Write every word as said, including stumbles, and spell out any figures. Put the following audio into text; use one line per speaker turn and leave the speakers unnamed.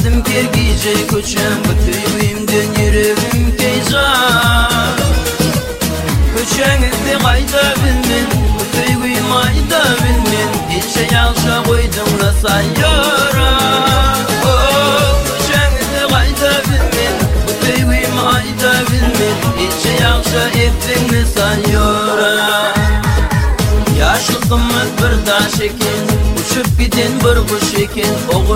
Kaldım gergice koçam Bütüyümden yüreğim teyzan Köçeğizde kayda bilmin Bütüyüm ayda bilmin Hiçe yaşa koydum da sayara Köçeğizde kayda bilmin Bütüyüm ayda bilmin Hiçe yaşa ettin sayara Yaşlığımız bir daş ekin Uçup giden bir kuş ekin